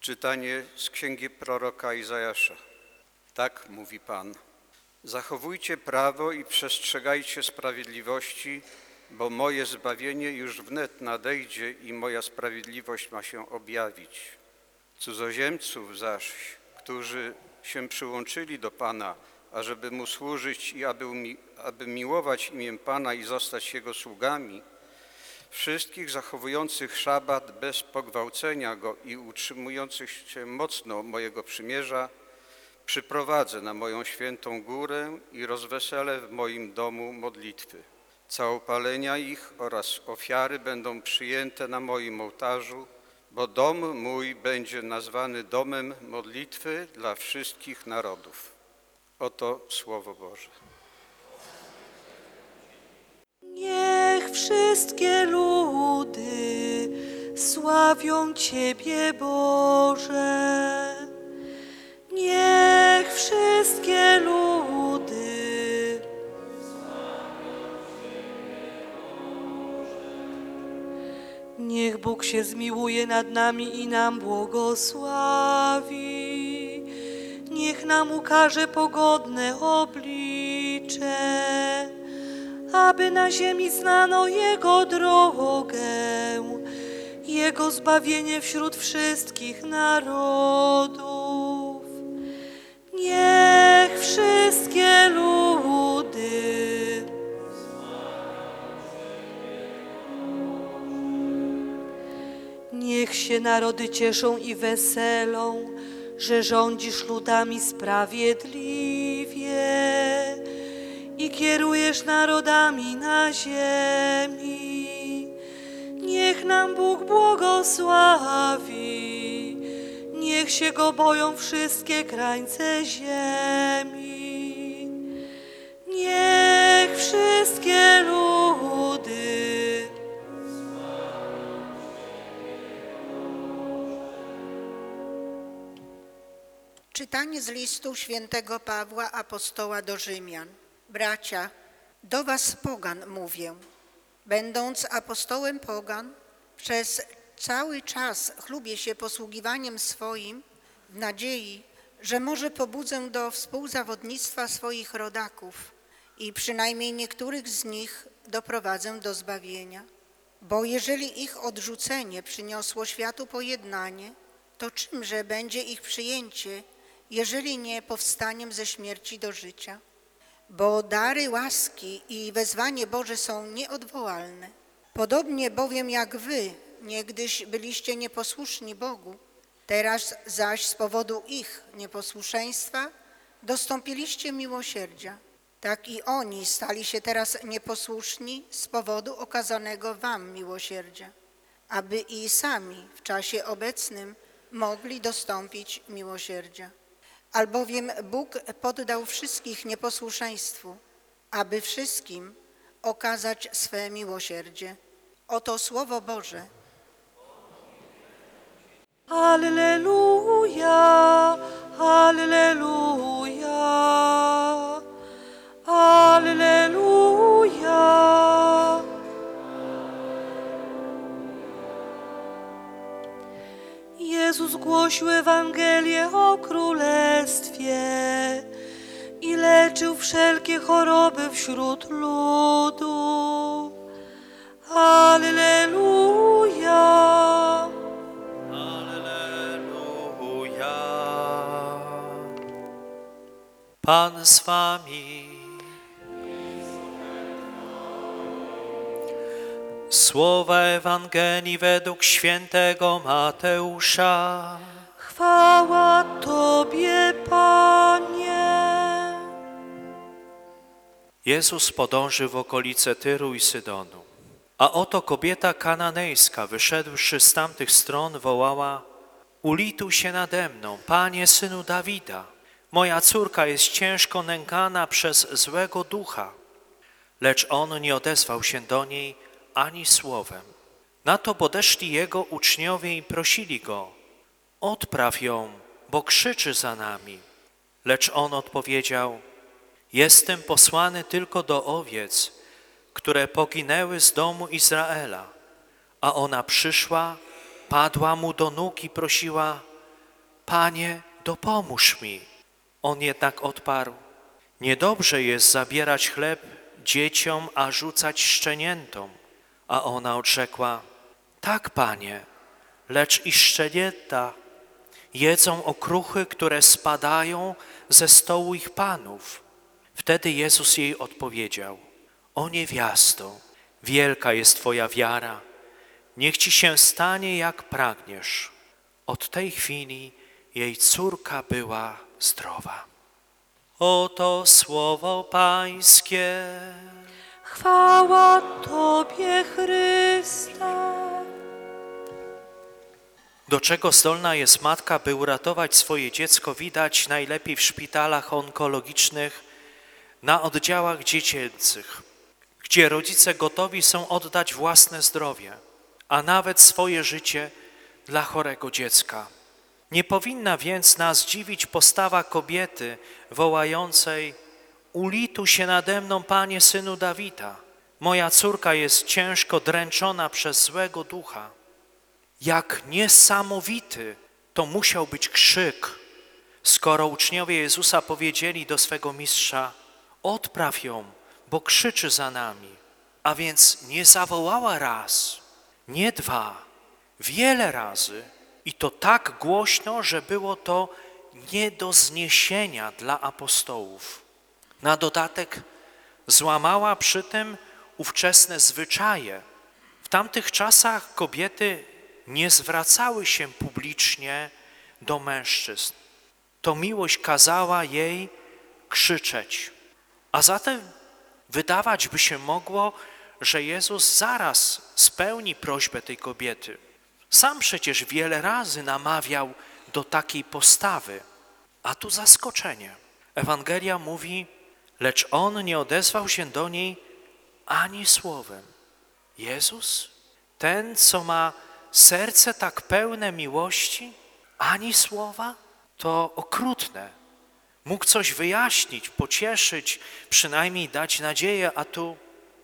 Czytanie z księgi proroka Izajasza. Tak mówi Pan. Zachowujcie prawo i przestrzegajcie sprawiedliwości, bo moje zbawienie już wnet nadejdzie i moja sprawiedliwość ma się objawić. Cudzoziemców zaś, którzy się przyłączyli do Pana, ażeby Mu służyć i aby miłować imię Pana i zostać Jego sługami, wszystkich zachowujących szabat bez pogwałcenia go i utrzymujących się mocno mojego przymierza, przyprowadzę na moją świętą górę i rozweselę w moim domu modlitwy. Całopalenia ich oraz ofiary będą przyjęte na moim ołtarzu, bo dom mój będzie nazwany domem modlitwy dla wszystkich narodów. Oto Słowo Boże. Niech wszystkie ludy sławią Ciebie, Boże. Niech wszystkie ludy niech Bóg się zmiłuje nad nami i nam błogosławi. Niech nam ukaże pogodne oblicze, aby na ziemi znano Jego drogę, Jego zbawienie wśród wszystkich narodów. Niech wszystkie ludy niech się narody cieszą i weselą, że rządzisz ludami sprawiedliwie i kierujesz narodami na ziemi. Niech nam Bóg błogosławi, niech się Go boją wszystkie krańce ziemi. Niech wszystkie ludy Czytanie z listu świętego Pawła apostoła do Rzymian. Bracia, do was pogan mówię. Będąc apostołem pogan, przez cały czas chlubię się posługiwaniem swoim w nadziei, że może pobudzę do współzawodnictwa swoich rodaków i przynajmniej niektórych z nich doprowadzę do zbawienia. Bo jeżeli ich odrzucenie przyniosło światu pojednanie, to czymże będzie ich przyjęcie, jeżeli nie powstaniem ze śmierci do życia? Bo dary łaski i wezwanie Boże są nieodwołalne. Podobnie bowiem jak wy niegdyś byliście nieposłuszni Bogu, teraz zaś z powodu ich nieposłuszeństwa dostąpiliście miłosierdzia. Tak i oni stali się teraz nieposłuszni z powodu okazanego wam miłosierdzia, aby i sami w czasie obecnym mogli dostąpić miłosierdzia. Albowiem Bóg poddał wszystkich nieposłuszeństwu, aby wszystkim okazać swe miłosierdzie. Oto Słowo Boże. Alleluja, alleluja, alleluja. Jezus głosił Ewangelię o Królestwie i leczył wszelkie choroby wśród ludu. Alleluja. Alleluja. Pan z wami. Słowa Ewangelii według świętego Mateusza. Chwała Tobie, Panie. Jezus podążył w okolice Tyru i Sydonu. A oto kobieta kananejska, wyszedłszy z tamtych stron, wołała: ulituj się nade mną, Panie, Synu Dawida. Moja córka jest ciężko nękana przez złego ducha. Lecz on nie odezwał się do niej ani słowem. Na to podeszli jego uczniowie i prosili go: odpraw ją, bo krzyczy za nami. Lecz on odpowiedział: jestem posłany tylko do owiec, które poginęły z domu Izraela. A ona przyszła, padła mu do nóg i prosiła: Panie, dopomóż mi. On jednak odparł, niedobrze jest zabierać chleb dzieciom, a rzucać szczeniętom. A ona odrzekła, tak, Panie, lecz i szczenięta jedzą okruchy, które spadają ze stołu ich panów. Wtedy Jezus jej odpowiedział, o niewiasto, wielka jest Twoja wiara, niech Ci się stanie, jak pragniesz. Od tej chwili jej córka była zdrowa. Oto słowo Pańskie. Chwała Tobie, Chryste. Do czego zdolna jest matka, by uratować swoje dziecko, widać najlepiej w szpitalach onkologicznych, na oddziałach dziecięcych, gdzie rodzice gotowi są oddać własne zdrowie, a nawet swoje życie dla chorego dziecka. Nie powinna więc nas dziwić postawa kobiety wołającej: ulituj się nade mną, Panie, Synu Dawida. Moja córka jest ciężko dręczona przez złego ducha. Jak niesamowity to musiał być krzyk, skoro uczniowie Jezusa powiedzieli do swego mistrza: odpraw ją, bo krzyczy za nami. A więc nie zawołała raz, nie dwa, wiele razy i to tak głośno, że było to nie do zniesienia dla apostołów. Na dodatek złamała przy tym ówczesne zwyczaje. W tamtych czasach kobiety nie zwracały się publicznie do mężczyzn. To miłość kazała jej krzyczeć. A zatem wydawać by się mogło, że Jezus zaraz spełni prośbę tej kobiety. Sam przecież wiele razy namawiał do takiej postawy. A tu zaskoczenie. Ewangelia mówi, lecz on nie odezwał się do niej ani słowem. Jezus, ten, co ma serce tak pełne miłości, ani słowa? To okrutne. Mógł coś wyjaśnić, pocieszyć, przynajmniej dać nadzieję, a tu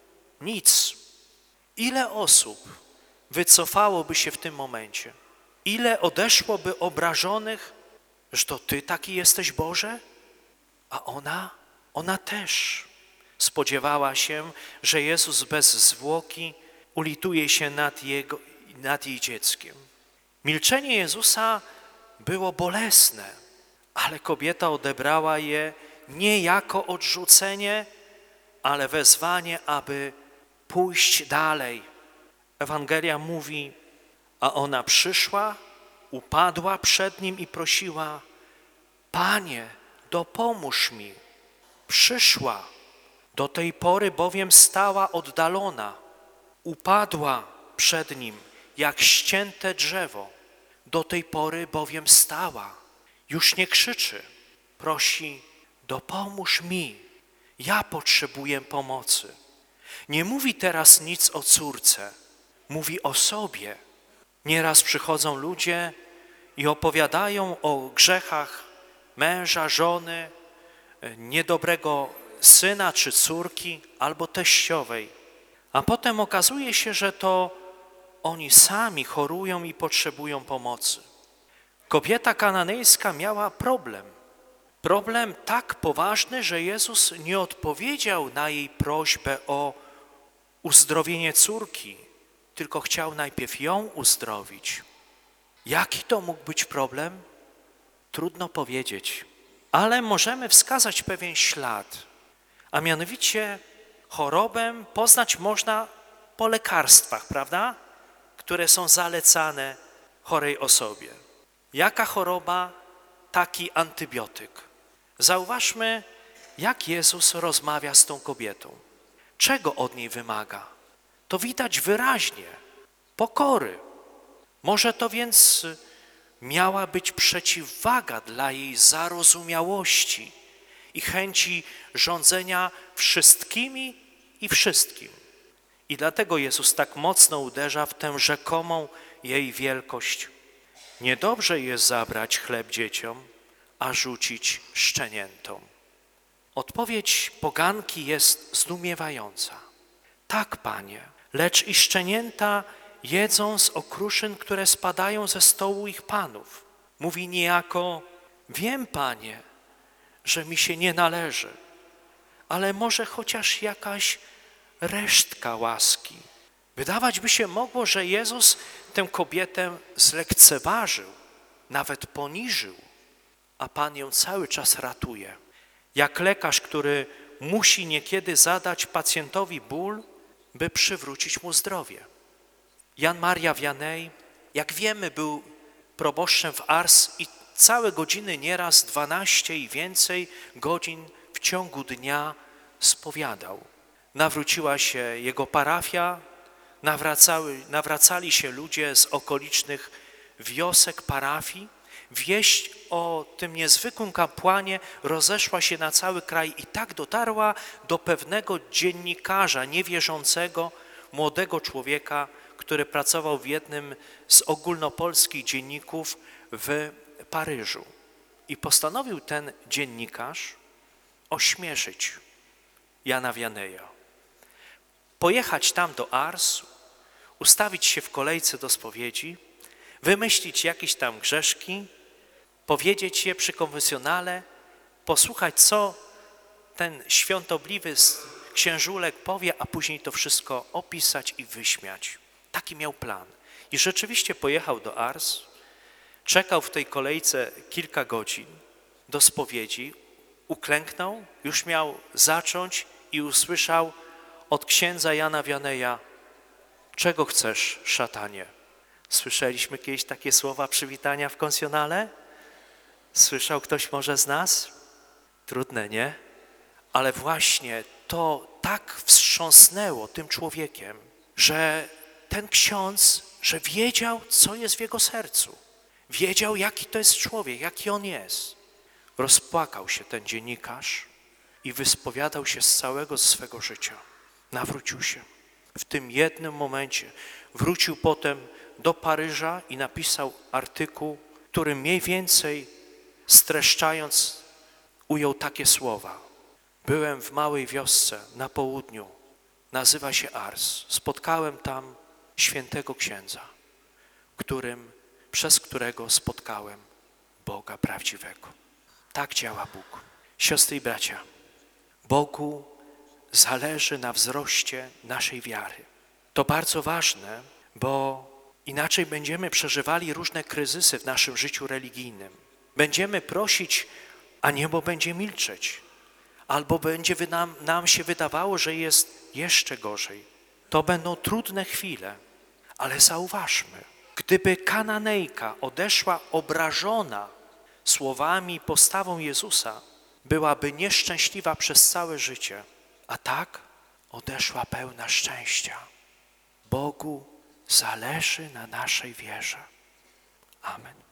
nic. Ile osób wycofałoby się w tym momencie? Ile odeszłoby obrażonych, że to Ty taki jesteś, Boże? A ona też spodziewała się, że Jezus bez zwłoki ulituje się nad jej dzieckiem. Milczenie Jezusa było bolesne, ale kobieta odebrała je nie jako odrzucenie, ale wezwanie, aby pójść dalej. Ewangelia mówi, a ona przyszła, upadła przed Nim i prosiła, Panie, dopomóż mi. Przyszła, do tej pory bowiem stała oddalona, upadła przed Nim jak ścięte drzewo, do tej pory bowiem stała. Już nie krzyczy, prosi, dopomóż mi, ja potrzebuję pomocy. Nie mówi teraz nic o córce, mówi o sobie. Nieraz przychodzą ludzie i opowiadają o grzechach męża, żony, niedobrego syna czy córki albo teściowej. A potem okazuje się, że to oni sami chorują i potrzebują pomocy. Kobieta kananejska miała problem tak poważny, że Jezus nie odpowiedział na jej prośbę o uzdrowienie córki, tylko chciał najpierw ją uzdrowić. Jaki to mógł być problem? Trudno powiedzieć, ale możemy wskazać pewien ślad, a mianowicie chorobę poznać można po lekarstwach, prawda? Które są zalecane chorej osobie. Jaka choroba, taki antybiotyk. Zauważmy, jak Jezus rozmawia z tą kobietą. Czego od niej wymaga? To widać wyraźnie. Pokory. Może to więc miała być przeciwwaga dla jej zarozumiałości i chęci rządzenia wszystkimi i wszystkim. I dlatego Jezus tak mocno uderza w tę rzekomą jej wielkość. Niedobrze jest zabrać chleb dzieciom, a rzucić szczeniętom. Odpowiedź poganki jest zdumiewająca. Tak, Panie, lecz i szczenięta jedzą z okruszyn, które spadają ze stołu ich panów. Mówi niejako: wiem, Panie, że mi się nie należy, ale może chociaż jakaś resztka łaski. Wydawać by się mogło, że Jezus tę kobietę zlekceważył, nawet poniżył, a Pan ją cały czas ratuje. Jak lekarz, który musi niekiedy zadać pacjentowi ból, by przywrócić mu zdrowie. Jan Maria Vianney, jak wiemy, był proboszczem w Ars i całe godziny, nieraz 12 i więcej godzin w ciągu dnia spowiadał. Nawróciła się jego parafia, nawracali się ludzie z okolicznych wiosek, parafii. Wieść o tym niezwykłym kapłanie rozeszła się na cały kraj i tak dotarła do pewnego dziennikarza niewierzącego, młodego człowieka, który pracował w jednym z ogólnopolskich dzienników w Paryżu. I postanowił ten dziennikarz ośmieszyć Jana Vianneya. Pojechać tam do Ars, ustawić się w kolejce do spowiedzi, wymyślić jakieś tam grzeszki, powiedzieć je przy konfesjonale, posłuchać, co ten świątobliwy księżulek powie, a później to wszystko opisać i wyśmiać. Taki miał plan. I rzeczywiście pojechał do Ars, czekał w tej kolejce kilka godzin do spowiedzi, uklęknął, już miał zacząć i usłyszał od księdza Jana Vianneya: czego chcesz, szatanie? Słyszeliśmy kiedyś takie słowa przywitania w konfesjonale? Słyszał ktoś może z nas? Trudne, nie? Ale właśnie to tak wstrząsnęło tym człowiekiem, że ten ksiądz, że wiedział, co jest w jego sercu. Wiedział, jaki to jest człowiek, jaki on jest. Rozpłakał się ten dziennikarz i wyspowiadał się z całego swego życia. Nawrócił się. W tym jednym momencie wrócił potem do Paryża i napisał artykuł, który mniej więcej streszczając ujął takie słowa: byłem w małej wiosce na południu, nazywa się Ars. Spotkałem tam świętego księdza, przez którego spotkałem Boga prawdziwego. Tak działa Bóg. Siostry i bracia, Bogu zależy na wzroście naszej wiary. To bardzo ważne, bo inaczej będziemy przeżywali różne kryzysy w naszym życiu religijnym. Będziemy prosić, a niebo będzie milczeć. Albo będzie nam się wydawało, że jest jeszcze gorzej. To będą trudne chwile, ale zauważmy, gdyby Kananejka odeszła obrażona słowami i postawą Jezusa, byłaby nieszczęśliwa przez całe życie, a tak odeszła pełna szczęścia. Bogu zależy na naszej wierze. Amen.